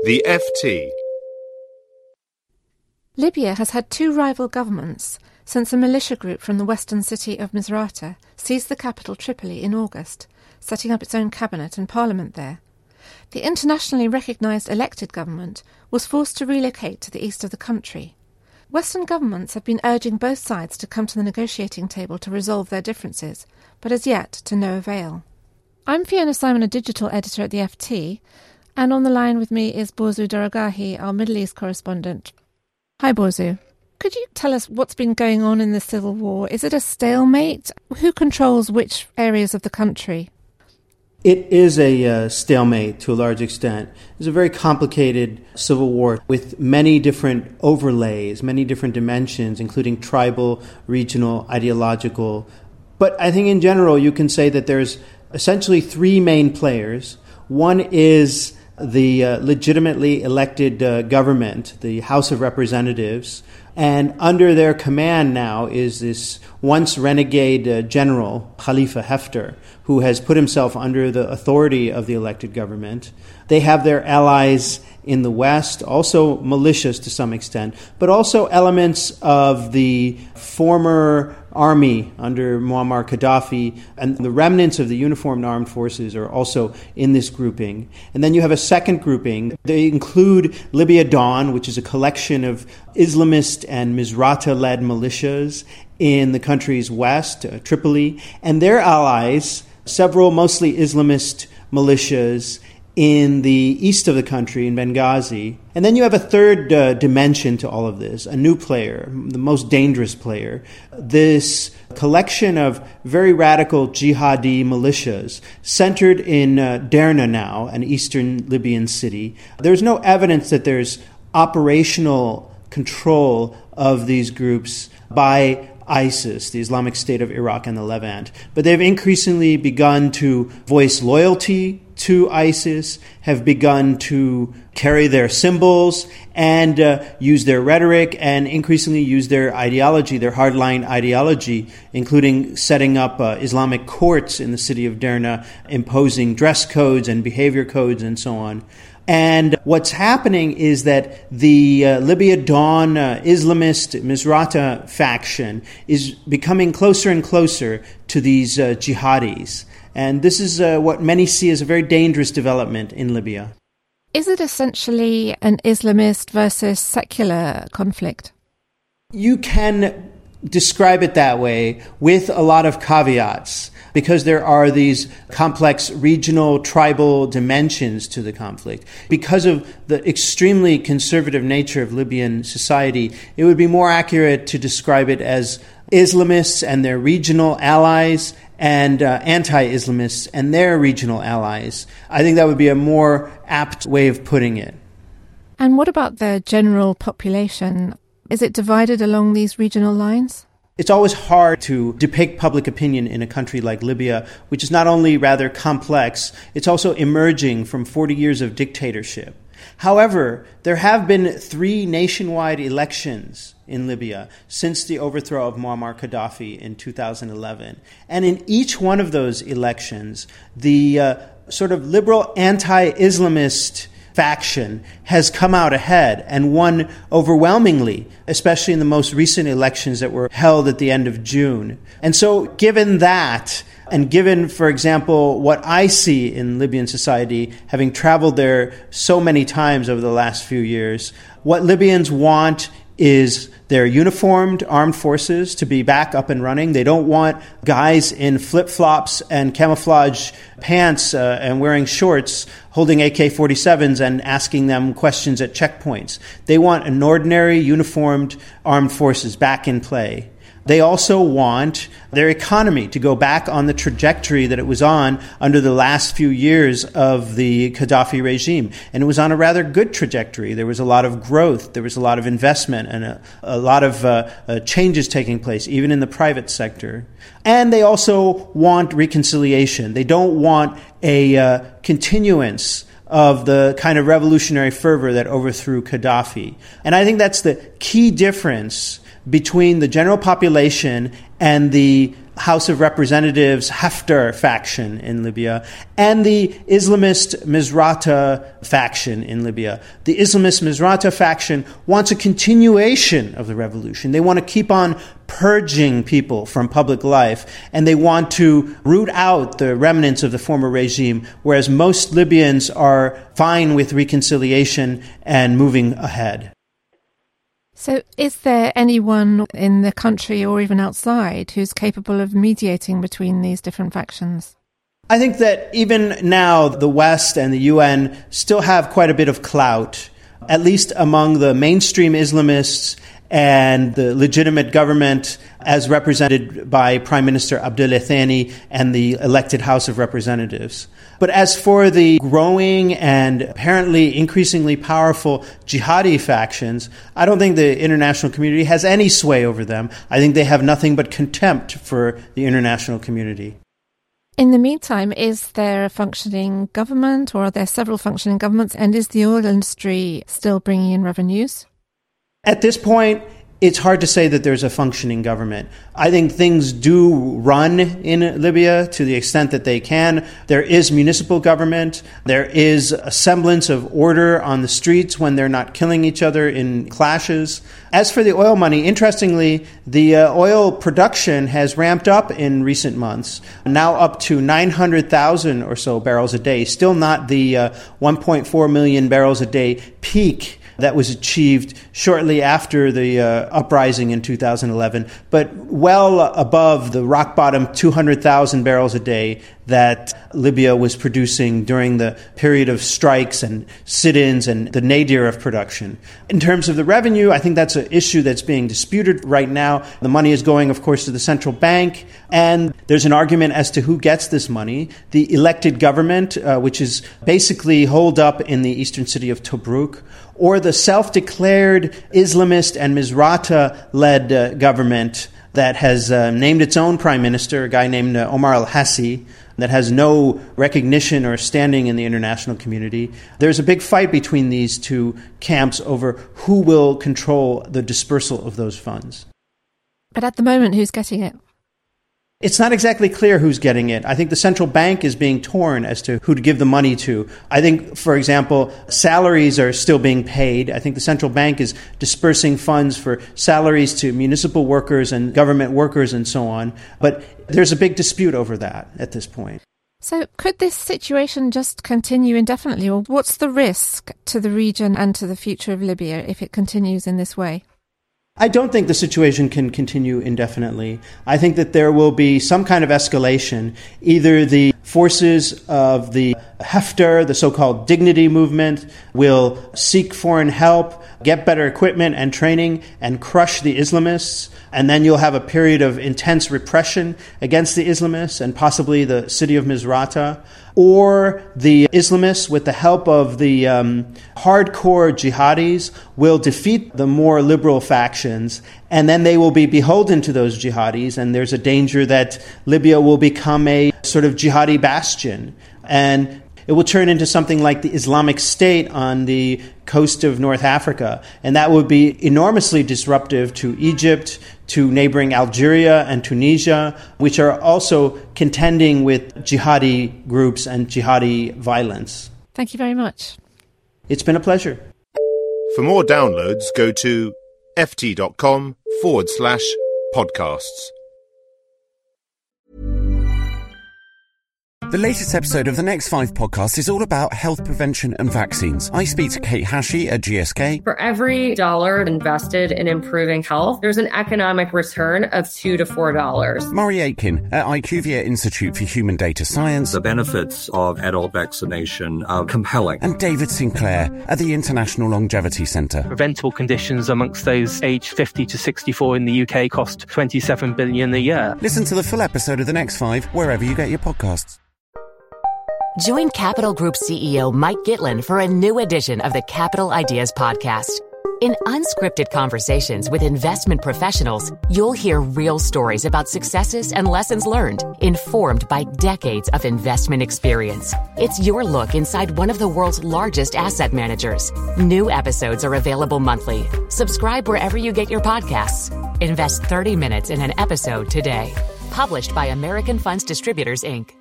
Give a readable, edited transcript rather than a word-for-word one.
The FT. Libya has had two rival governments since a militia group from the western city of Misrata seized the capital Tripoli in August, setting up its own cabinet and parliament there. The internationally recognised elected government was forced to relocate to the east of the country. Western governments have been urging both sides to come to the negotiating table to resolve their differences, but as yet to no avail. I'm Fiona Simon, a digital editor at the FT, and on the line with me is Borzu Daragahi, our Middle East correspondent. Hi, Borzu. Could you tell us what's been going on in the civil war? Is it a stalemate? Who controls which areas of the country? It is a stalemate to a large extent. It's a very complicated civil war with many different overlays, many different dimensions, including tribal, regional, ideological. But I think in general you can say that there's essentially three main players. One is the legitimately elected government, the House of Representatives, and under their command now is this once renegade general, Khalifa Haftar, who has put himself under the authority of the elected government. They have their allies in the West, also militias to some extent, but also elements of the former army under Muammar Gaddafi, and the remnants of the uniformed armed forces are also in this grouping. And then you have a second grouping. They include Libya Dawn, which is a collection of Islamist and Misrata-led militias in the country's west, Tripoli, and their allies, several mostly Islamist militias in the east of the country, in Benghazi. And then you have a third dimension to all of this, a new player, the most dangerous player, this collection of very radical jihadi militias centered in Derna now, an eastern Libyan city. There's no evidence that there's operational control of these groups by ISIS, the Islamic State of Iraq and the Levant. But they've increasingly begun to voice loyalty to ISIS, have begun to carry their symbols and use their rhetoric and increasingly use their ideology, their hardline ideology, including setting up Islamic courts in the city of Derna, imposing dress codes and behavior codes and so on. And what's happening is that the Libya Dawn Islamist Misrata faction is becoming closer and closer to these jihadis. And this is what many see as a very dangerous development in Libya. Is it essentially an Islamist versus secular conflict? You can describe it that way with a lot of caveats, because there are these complex regional, tribal dimensions to the conflict. Because of the extremely conservative nature of Libyan society, it would be more accurate to describe it as Islamists and their regional allies and anti-Islamists and their regional allies. I think that would be a more apt way of putting it. And what about the general population? Is it divided along these regional lines? It's always hard to depict public opinion in a country like Libya, which is not only rather complex, it's also emerging from 40 years of dictatorship. However, there have been 3 nationwide elections in Libya since the overthrow of Muammar Gaddafi in 2011. And in each one of those elections, the sort of liberal anti-Islamist faction has come out ahead and won overwhelmingly, especially in the most recent elections that were held at the end of June. And so given that, and given, for example, what I see in Libyan society, having traveled there so many times over the last few years, what Libyans want is their uniformed armed forces to be back up and running. They don't want guys in flip-flops and camouflage pants and wearing shorts holding AK-47s and asking them questions at checkpoints. They want an ordinary uniformed armed forces back in play. They also want their economy to go back on the trajectory that it was on under the last few years of the Gaddafi regime. And it was on a rather good trajectory. There was a lot of growth, there was a lot of investment, and a lot of changes taking place, even in the private sector. And they also want reconciliation. They don't want a continuance of the kind of revolutionary fervor that overthrew Gaddafi. And I think that's the key difference between the general population and the House of Representatives Haftar faction in Libya and the Islamist Misrata faction in Libya. The Islamist Misrata faction wants a continuation of the revolution. They want to keep on purging people from public life, and they want to root out the remnants of the former regime, whereas most Libyans are fine with reconciliation and moving ahead. So is there anyone in the country or even outside who's capable of mediating between these different factions? I think that even now the West and the UN still have quite a bit of clout, at least among the mainstream Islamists and the legitimate government as represented by Prime Minister Abdullah Thani and the elected House of Representatives. But as for the growing and apparently increasingly powerful jihadi factions, I don't think the international community has any sway over them. I think they have nothing but contempt for the international community. In the meantime, is there a functioning government, or are there several functioning governments, and is the oil industry still bringing in revenues? At this point, it's hard to say that there's a functioning government. I think things do run in Libya to the extent that they can. There is municipal government. There is a semblance of order on the streets when they're not killing each other in clashes. As for the oil money, interestingly, the oil production has ramped up in recent months, now up to 900,000 or so barrels a day, still not the 1.4 million barrels a day peak that was achieved shortly after the uprising in 2011, but well above the rock bottom 200,000 barrels a day that Libya was producing during the period of strikes and sit-ins and the nadir of production. In terms of the revenue, I think that's an issue that's being disputed right now. The money is going, of course, to the central bank, and there's an argument as to who gets this money. The elected government, which is basically holed up in the eastern city of Tobruk, or the self-declared Islamist and Misrata-led government that has named its own prime minister, a guy named Omar al-Hassi, that has no recognition or standing in the international community. There's a big fight between these two camps over who will control the dispersal of those funds. But at the moment, who's getting it? It's not exactly clear who's getting it. I think the central bank is being torn as to who to give the money to. I think, for example, salaries are still being paid. I think the central bank is dispersing funds for salaries to municipal workers and government workers and so on. But there's a big dispute over that at this point. So could this situation just continue indefinitely, or what's the risk to the region and to the future of Libya if it continues in this way? I don't think the situation can continue indefinitely. I think that there will be some kind of escalation. Either the forces of the Haftar, the so-called dignity movement, will seek foreign help, get better equipment and training, and crush the Islamists. And then you'll have a period of intense repression against the Islamists and possibly the city of Misrata. Or the Islamists, with the help of the hardcore jihadis, will defeat the more liberal factions, and then they will be beholden to those jihadis, and there's a danger that Libya will become a sort of jihadi bastion. And it will turn into something like the Islamic State on the coast of North Africa. And that would be enormously disruptive to Egypt, to neighboring Algeria and Tunisia, which are also contending with jihadi groups and jihadi violence. Thank you very much. It's been a pleasure. For more downloads, go to ft.com/podcasts. The latest episode of the Next 5 podcast is all about health prevention and vaccines. I speak to Kate Hashi at GSK. For every dollar invested in improving health, there's an economic return of $2 to $4. Murray Aitken at IQVIA Institute for Human Data Science. The benefits of adult vaccination are compelling. And David Sinclair at the International Longevity Centre. Preventable conditions amongst those aged 50 to 64 in the UK cost $27 billion a year. Listen to the full episode of the Next 5 wherever you get your podcasts. Join Capital Group CEO Mike Gitlin for a new edition of the Capital Ideas Podcast. In unscripted conversations with investment professionals, you'll hear real stories about successes and lessons learned, informed by decades of investment experience. It's your look inside one of the world's largest asset managers. New episodes are available monthly. Subscribe wherever you get your podcasts. Invest 30 minutes in an episode today. Published by American Funds Distributors, Inc.